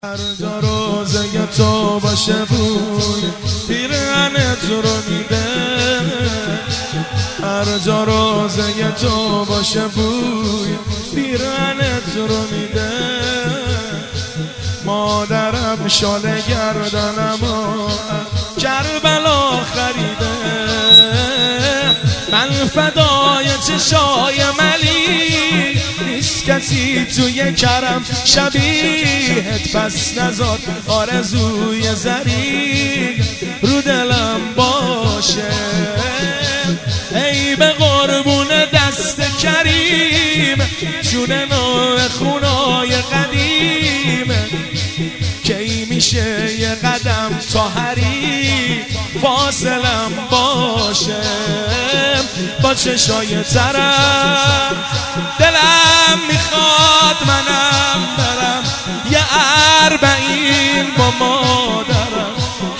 هر جا روزه تو باشه بوی پیرهنت رو میده. هر جا روزه تو باشه بوی پیرهنت رو میده. مادرم شال گردنمو کربلا خریده. من فدای چشای ملی نیست کسی توی کرم شبیهت، پس نزار آرزوی زری رو دلم باشه. ای به قربون دست کریم جون نوع خونای قدیم، کی میشه یه قدم تا حریم فاصلم باشه. با چشای ترم دلم میخواد منم برم یه اربعین با مادرم.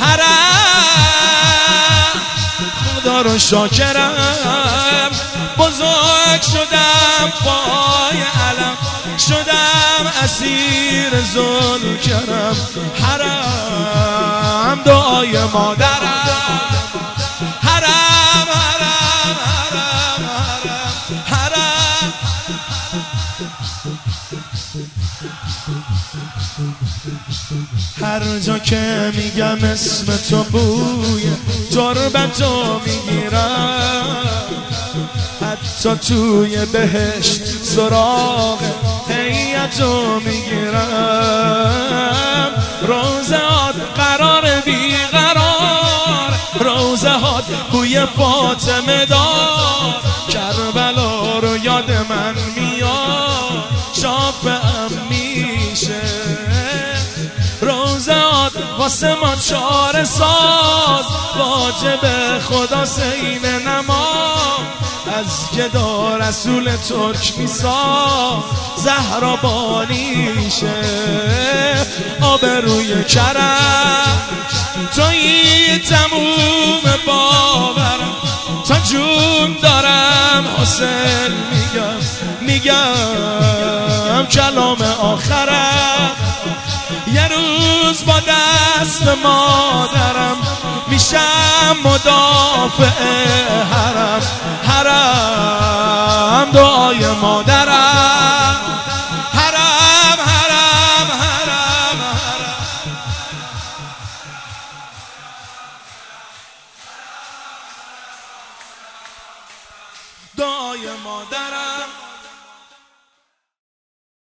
حرم خدا رو شاکرم، بزرگ شدم پای علم، شدم اسیر ظلم کرم. حرم دعای مادرم، حرم حرم حرم حرم حرم. هر جا که میگم اسم تو بوی تربتو میگیرم، حتی توی بهشت سراغ هیئتو میگیرم. روزهات قرار بیقرار، روزهات بوی فاطمه دار، کربلا رو یاد من میاد شافعم میشه. روزهات واسه ما چاره ساز، واجب خدا سین نماز. از گدا رسول ترک میساز زهرا بانیشه. آبروی کرم تویی تموم باورم، تا جون دارم حسین میگم کلام آخرم. یه روز با دست مادرم میشم مدافع حرم. حرم دعای مادرم.